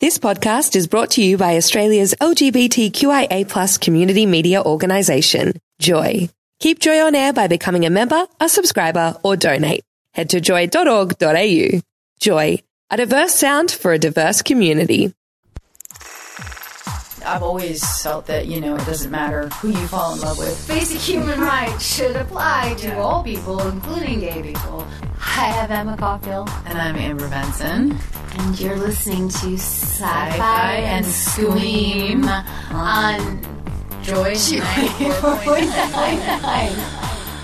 This podcast is brought to you by Australia's LGBTQIA+ community media organisation, Joy. Keep Joy on air by becoming a member, a subscriber, or donate. Head to joy.org.au. Joy, a diverse sound for a diverse community. I've always felt that, it doesn't matter who you fall in love with. Basic human rights should apply to all people, including gay people. Hi, I'm Emma Caulfield. And I'm Amber Benson. And you're listening to Sci-Fi and Squeam on Joy 94.9.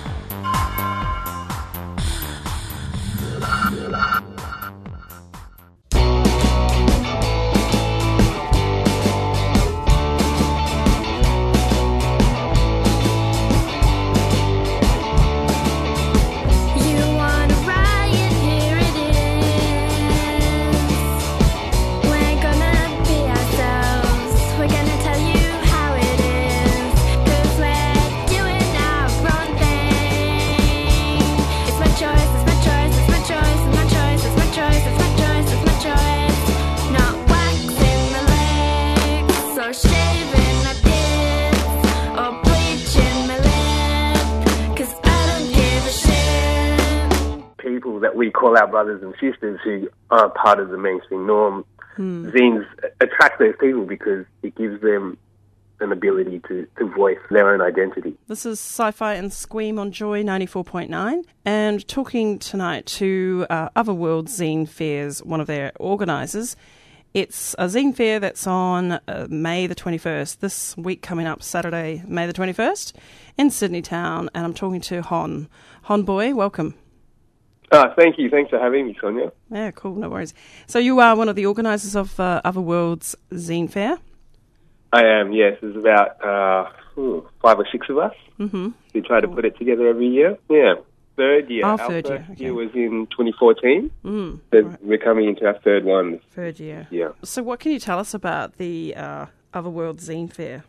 That we call our brothers and sisters who aren't part of the mainstream norm. Zines attract those people because it gives them an ability to voice their own identity. This is Sci-Fi and Squeam on Joy 94.9, and talking tonight to Otherworld Zine Fairs, one of their organisers. It's a zine fair that's on May the 21st, this week coming up, Saturday, May the 21st, in Sydney Town, and I'm talking to Hon. Hon boy, welcome. Thank you. Thanks for having me, Sonia. Yeah, cool. No worries. So you are one of the organisers of Otherworld's Zine Fair? I am, yes. There's about 5 or 6 of us. Mm-hmm. We try to put it together every year. Yeah, third year. Oh, our third first year. year was in 2014. So right. We're coming into our third one. Third year. Yeah. So what can you tell us about the Otherworld Zine Fair?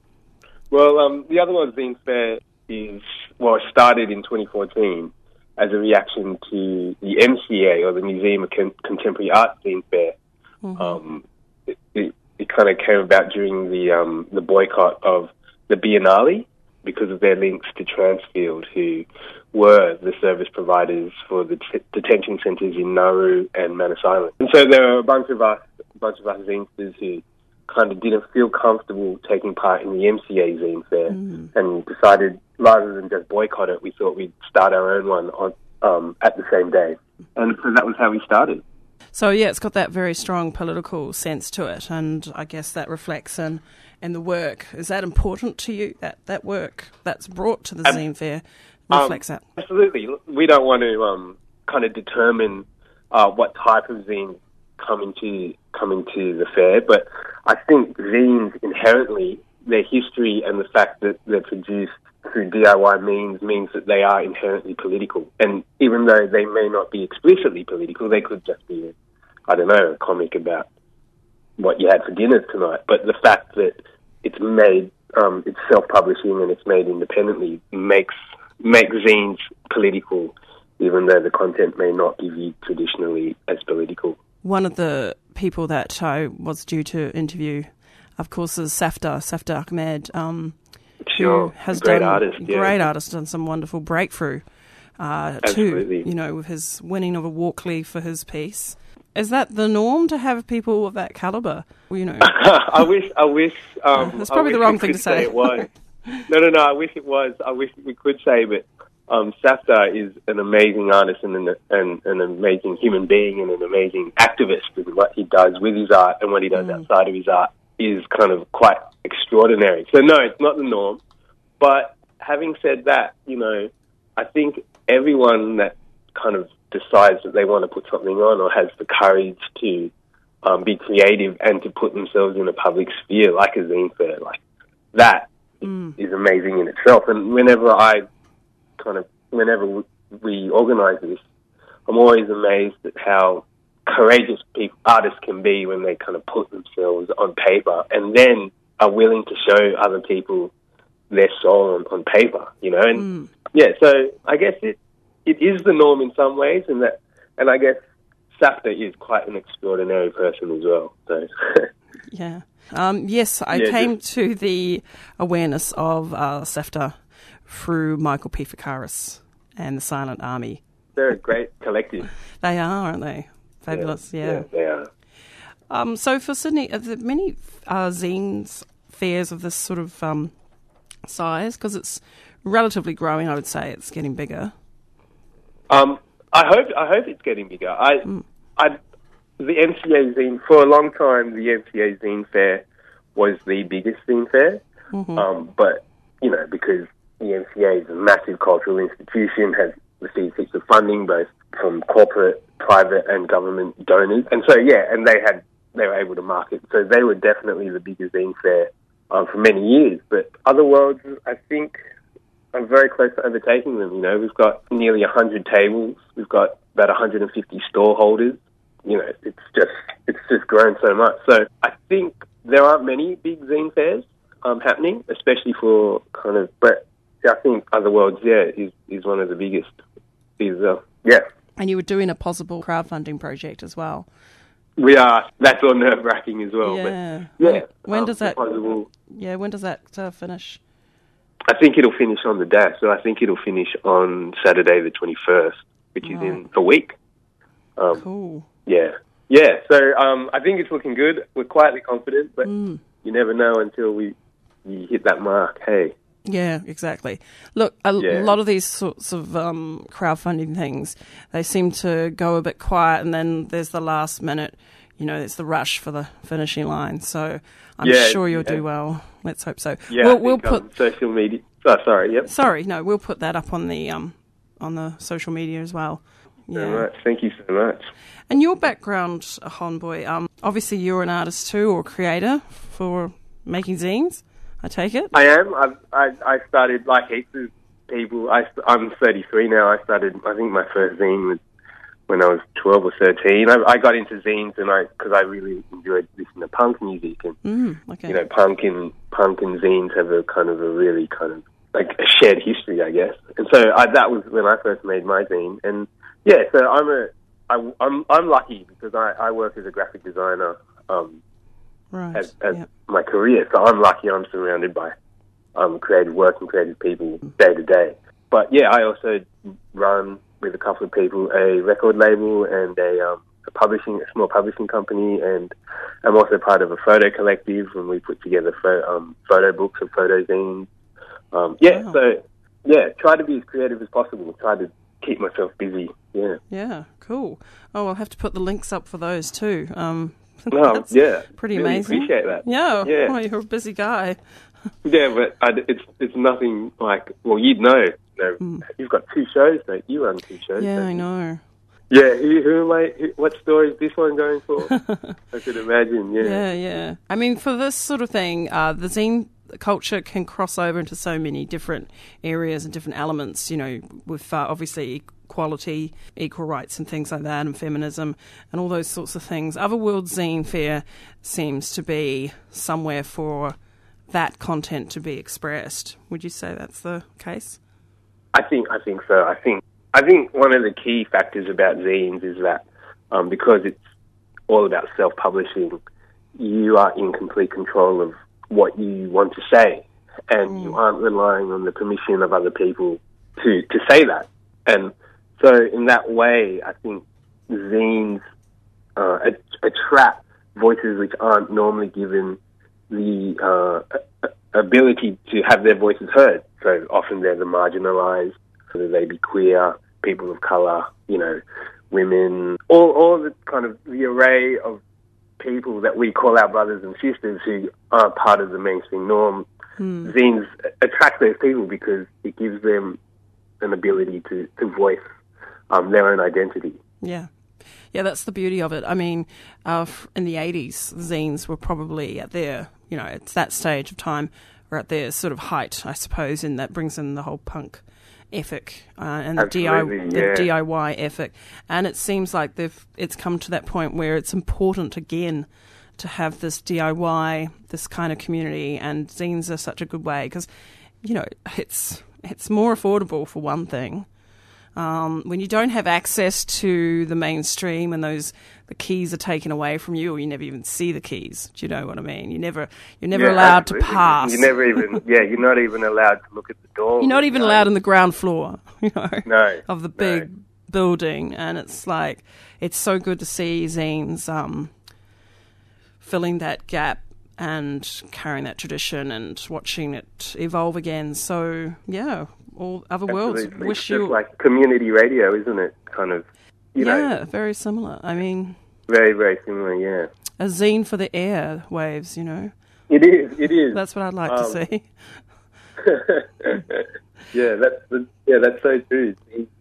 Well, the Otherworld Zine Fair it started in 2014. As a reaction to the MCA, or the Museum of Contemporary Art Zine Fair. Mm-hmm. It kind of came about during the boycott of the Biennale because of their links to Transfield, who were the service providers for the detention centres in Nauru and Manus Island. And so there were a bunch of us zinesters who kind of didn't feel comfortable taking part in the MCA Zine Fair and decided, rather than just boycott it, we thought we'd start our own one at the same day. And so that was how we started. So, yeah, it's got that very strong political sense to it, and I guess that reflects in the work. Is that important to you, that work that's brought to the Zine Fair reflects that? Absolutely. We don't want to kind of determine what type of zines come into the fair, but I think zines inherently, their history and the fact that they're produced through DIY means that they are inherently political. And even though they may not be explicitly political, they could just be, a comic about what you had for dinner tonight. But the fact that it's made, it's self-publishing and it's made independently makes zines political, even though the content may not be viewed traditionally as political. One of the people that I was due to interview, of course, is Safdar Ahmed, Sure, who has great artist, done some wonderful breakthrough Absolutely. too, with his winning of a Walkley for his piece. Is that the norm to have people of that calibre? I wish. That's probably the wrong thing to say. It was. No. I wish it was. I wish we could say, but Safdar is an amazing artist and an amazing human being and an amazing activist. And what he does with his art and what he does outside of his art is kind of quite extraordinary. So no, it's not the norm. But having said that, I think everyone that kind of decides that they want to put something on or has the courage to be creative and to put themselves in a public sphere like a zine fair, like that is amazing in itself. And whenever we organise this, I'm always amazed at how courageous artists can be when they kind of put themselves on paper and then are willing to show other people their soul on paper, And yeah, so I guess it is the norm in some ways, and I guess Safta is quite an extraordinary person as well. So Yeah. Yes, I came to the awareness of Safta through Michael P. Fakaris and the Silent Army. they're a great collective. They are, aren't they? Fabulous, yeah. They are. So for Sydney, are there many zines, fairs of this sort of size? Because it's relatively growing, I would say. It's getting bigger. I hope it's getting bigger. The MCA zine, for a long time, the MCA zine fair was the biggest zine fair. Mm-hmm. But, you know, because the MCA is a massive cultural institution, has received heaps of funding, both from corporate, private and government donors. And so, and they were able to market. So they were definitely the biggest zine fair for many years. But other worlds, I think, are very close to overtaking them. You know, we've got nearly 100 tables. We've got about 150 store holders. You know, it's just grown so much. So I think there aren't many big zine fairs happening, especially for but I think Other Worlds, is one of the biggest. And you were doing a possible crowdfunding project as well. We are. That's all nerve-wracking as well. Yeah. But, when does that? Possible. Yeah. When does that finish? I think it'll finish on the dash. So I think it'll finish on Saturday the 21st, which is in a week. Cool. Yeah. So I think it's looking good. We're quietly confident, but you never know until we hit that mark. Hey. Yeah, exactly. Look, a lot of these sorts of crowdfunding things, they seem to go a bit quiet, and then there's the last minute, you know, it's the rush for the finishing line. So I'm sure you'll do well. Let's hope so. Yeah, we'll put social media. Oh, sorry. Yep. Sorry, no, we'll put that up on the social media as well. Yeah. All right. Thank you so much. And your background, Honboy, obviously you're an artist too, or creator for making zines, I take it? I am. I started, like heaps of people. I'm 33 now. I started, I think my first zine was when I was 12 or 13. I got into zines because I really enjoyed listening to punk music. And, okay. you know, punk and zines have a really like a shared history, I guess. And so that was when I first made my zine. And so I'm lucky because I work as a graphic designer as my career. So I'm lucky I'm surrounded by creative work and creative people day to day. But I also run with a couple of people a record label and a small publishing company, and I'm also part of a photo collective, and we put together photo books and photo zines. Try to be as creative as possible. Try to keep myself busy. Yeah, cool. Oh, I'll have to put the links up for those too. Really Pretty amazing. Appreciate that. Yeah. Oh, you're a busy guy. Yeah, but it's nothing like. Well, you'd know. You've got 2 shows, don't you? Run 2 shows. Yeah, I know. Yeah, who am I? What story is this one going for? I could imagine. Yeah. I mean, for this sort of thing, the zine culture can cross over into so many different areas and different elements. You know, with obviously equality, equal rights, and things like that, and feminism, and all those sorts of things. Otherworld Zine Fair seems to be somewhere for that content to be expressed. Would you say that's the case? I think so. I think one of the key factors about zines is that because it's all about self-publishing, you are in complete control of what you want to say, and you aren't relying on the permission of other people to say that. And so in that way, I think zines attract voices which aren't normally given the ability to have their voices heard. So often they're the marginalised, whether they be queer, people of colour, you know, women, all the kind of the array of people that we call our brothers and sisters who aren't part of the mainstream norm. Zines attract those people because it gives them an ability to voice their own identity. Yeah, that's the beauty of it. I mean, in the 80s, zines were probably at their, you know, it's that stage of time, or at their sort of height, I suppose, and that brings in the whole punk ethic and the DIY ethic. And it seems like it's come to that point where it's important again to have this DIY, this kind of community, and zines are such a good way because, you know, it's more affordable for one thing. when you don't have access to the mainstream and the keys are taken away from you, or you never even see the keys. Do you know what I mean? You're never allowed to pass. You never even, you're not even allowed to look at the door. You're not even allowed on the ground floor, No. of the big building. And it's like, it's so good to see zines filling that gap and carrying that tradition and watching it evolve again. So, yeah, all other worlds wish it's you... just like community radio, isn't it? Kind of, you know. Very similar. I mean... Very, very similar, yeah. A zine for the air waves, you know. It is. That's what I'd like to see. that's so true.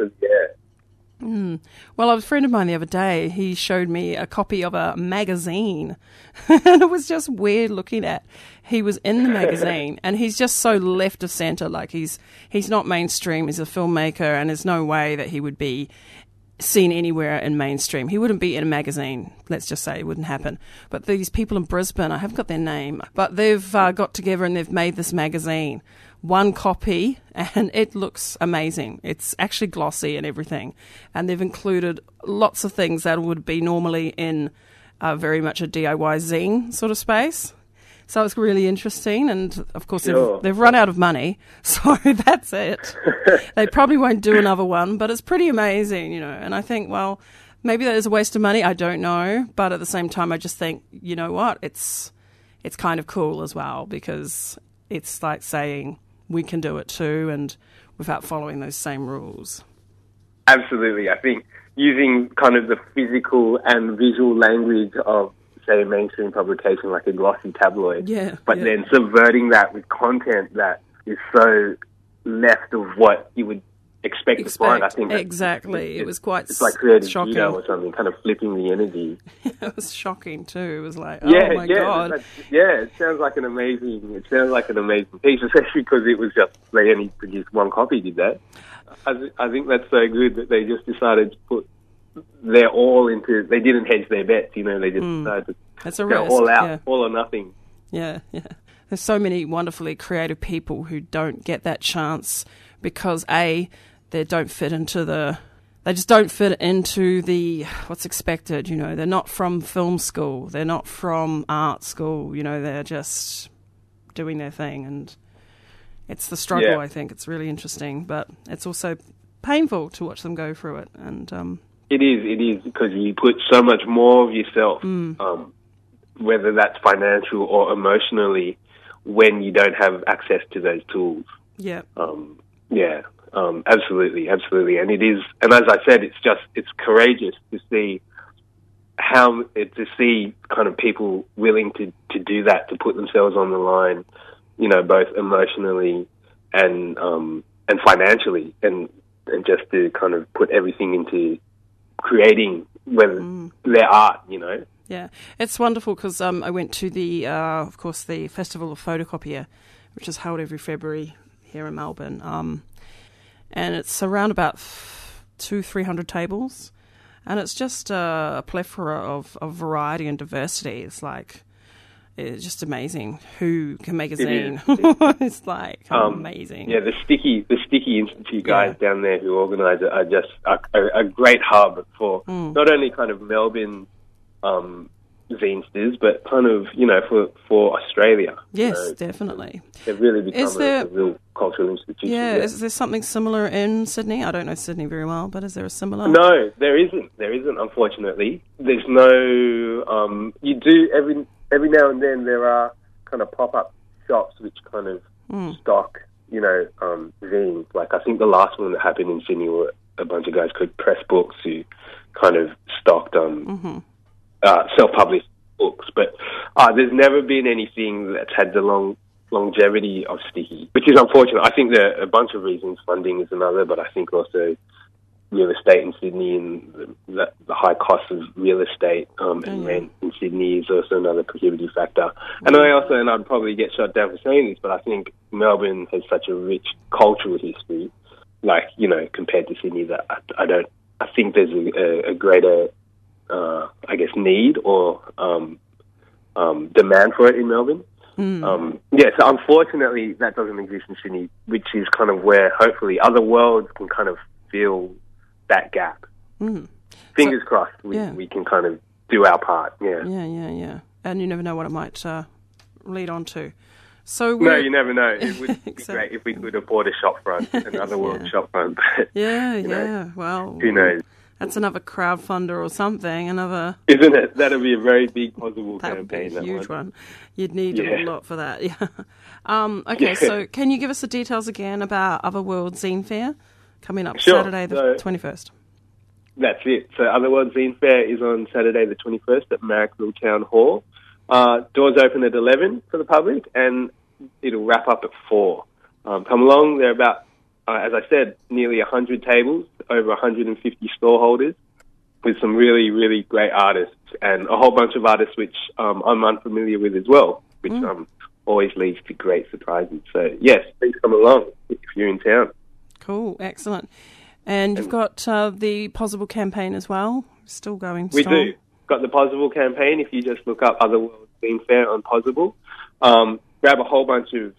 Well, a friend of mine the other day, he showed me a copy of a magazine. And it was just weird looking at. He was in the magazine, and he's just so left of centre. Like, he's not mainstream. He's a filmmaker, and there's no way that he would be seen anywhere in mainstream. He wouldn't be in a magazine, let's just say. It wouldn't happen. But these people in Brisbane, I haven't got their name, but they've got together and they've made this magazine. One copy, and it looks amazing. It's actually glossy and everything. And they've included lots of things that would be normally in very much a DIY zine sort of space. So it's really interesting, and of course they've run out of money, so that's it. They probably won't do another one, but it's pretty amazing, you know. And I think, well, maybe that is a waste of money, I don't know, but at the same time I just think, you know what, it's kind of cool as well, because it's like saying we can do it too, and without following those same rules. Absolutely. I think using kind of the physical and visual language of, say, a mainstream publication like a glossy tabloid, but then subverting that with content that is so left of what you would expect to find. I think exactly. It was quite it's like creative shocking. judo or something, kind of flipping the energy. It was shocking too. It was like, oh my god. It sounds like an amazing piece, especially because it was just, they only produced one copy, did that. I think that's so good that they just decided to put their all into, they didn't hedge their bets, you know, they just decided to go all out, all or nothing. Yeah. There's so many wonderfully creative people who don't get that chance because they just don't fit into the what's expected, you know. They're not from film school, they're not from art school, you know, they're just doing their thing, and it's the struggle. I think it's really interesting, but it's also painful to watch them go through it. And it is because you put so much more of yourself, whether that's financial or emotionally, when you don't have access to those tools. Absolutely. And it is, and as I said, it's courageous to see kind of people willing to do that, to put themselves on the line, you know, both emotionally and financially, and just to kind of put everything into creating their art, you know. Yeah, it's wonderful because I went to the, of course, the Festival of Photocopier, which is held every February here in Melbourne, and it's around about 200-300 tables, and it's just a plethora of variety and diversity. It's like, it's just amazing who can make a zine. It's like amazing. Yeah, the Sticky Institute guys down there who organise it are just a great hub for not only kind of Melbourne zinesters, but kind of, you know, for Australia. Yes, definitely. They've really become a real cultural institution. Yeah, is there something similar in Sydney? I don't know Sydney very well, but is there a similar? No, there isn't. Unfortunately. There's no. You do every now and then there are kind of pop-up shops which kind of stock, you know, zines. Like, I think the last one that happened in Sydney were a bunch of guys called Press Books who kind of stocked self-published books. But there's never been anything that's had the longevity of Sticky, which is unfortunate. I think there are a bunch of reasons. Funding is another, but I think also real estate in Sydney and the high cost of real estate and rent in Sydney is also another prohibitive factor. And I'd probably get shot down for saying this, but I think Melbourne has such a rich cultural history, like, you know, compared to Sydney, that I think there's a greater, I guess, need or demand for it in Melbourne. So unfortunately that doesn't exist in Sydney, which is kind of where hopefully other worlds can kind of fill that gap. Fingers crossed we can kind of do our part. Yeah. And you never know what it might lead on to. So no, you never know. It would be great if we could afford a shop front, another world shop front. But, well, who knows? That's another crowdfunder or something. Isn't it? That'll be a very big possible campaign. That would be a huge one. You'd need a lot for that. Yeah. So can you give us the details again about Otherworld Zine Fair coming up Saturday the 21st? That's it. So Otherworld Zine Fair is on Saturday the 21st at Marrickville Town Hall. Doors open at 11 for the public, and it'll wrap up at 4. Come along. There are about, as I said, nearly 100 tables, over 150 stall holders, with some really, really great artists, and a whole bunch of artists which I'm unfamiliar with as well, which always leads to great surprises. So, yes, please come along if you're in town. Cool, excellent. And you've got the Possible campaign as well, still going strong. We do. Got the Possible campaign. If you just look up Otherworld Zine Fair on Possible, grab a whole bunch of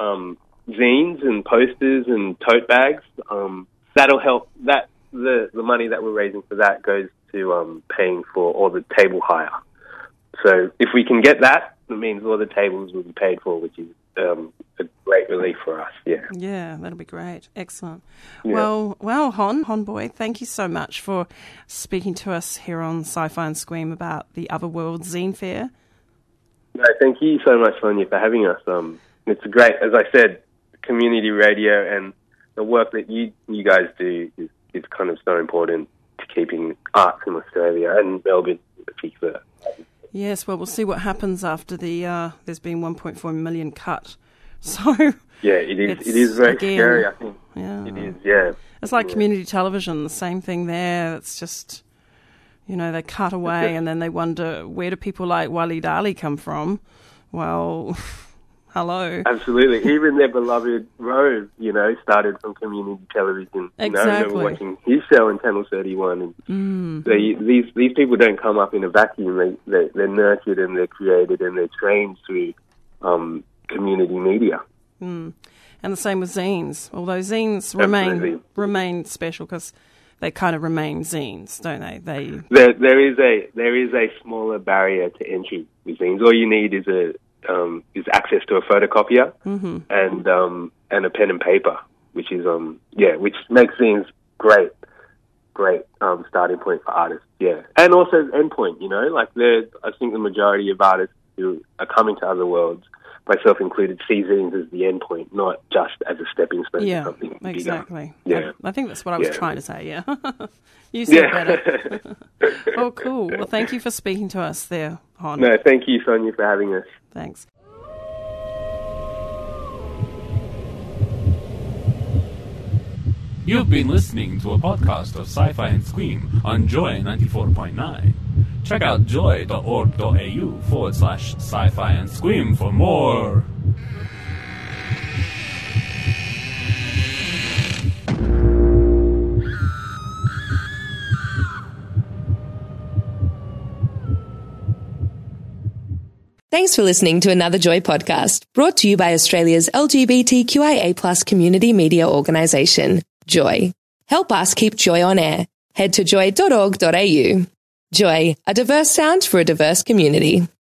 zines and posters and tote bags. That'll help. That the money that we're raising for that goes to paying for all the table hire. So if we can get that, it means all the tables will be paid for, which is a great relief for us. Yeah, that'll be great. Excellent. Yeah. Well, Hon Boy, thank you so much for speaking to us here on Sci-Fi and Scream about the Otherworld Zine Fair. No, thank you so much, Sonia, for having us. It's great, as I said, community radio and the work that you guys do is kind of so important to keeping arts in Australia and Melbourne in particular. Yes, well, we'll see what happens after there's been 1.4 million cut. So yeah, it is very scary, I think. Yeah. It is, yeah. It's like community television, the same thing there. It's just, they cut away and then they wonder, where do people like Wali Dali come from? Well, hello. Absolutely. Even their beloved Rove, started from community television. Exactly. I remember watching his show on Channel 31. And these people don't come up in a vacuum. They're nurtured and they're created and they're trained through community media. And the same with zines. Although zines remain special because they kind of remain zines, don't they? There is a smaller barrier to entry with zines. All you need is access to a photocopier and a pen and paper, which makes zines great starting point for artists. Yeah, and also endpoint. I think the majority of artists who are coming to Otherworlds, myself included, see zines as the endpoint, not just as a stepping stone to something bigger. Exactly. Yeah, I think that's what I was trying to say. Yeah, you said better. Oh, cool. Well, thank you for speaking to us there, Hon. No, thank you, Sonia, for having us. Thanks. You've been listening to a podcast of Sci-Fi and Scream on Joy 94.9. Check out joy.org.au/sci-fi and scream for more. Thanks for listening to another Joy podcast, brought to you by Australia's LGBTQIA+ community media organisation, Joy. Help us keep Joy on air. Head to joy.org.au. Joy, a diverse sound for a diverse community.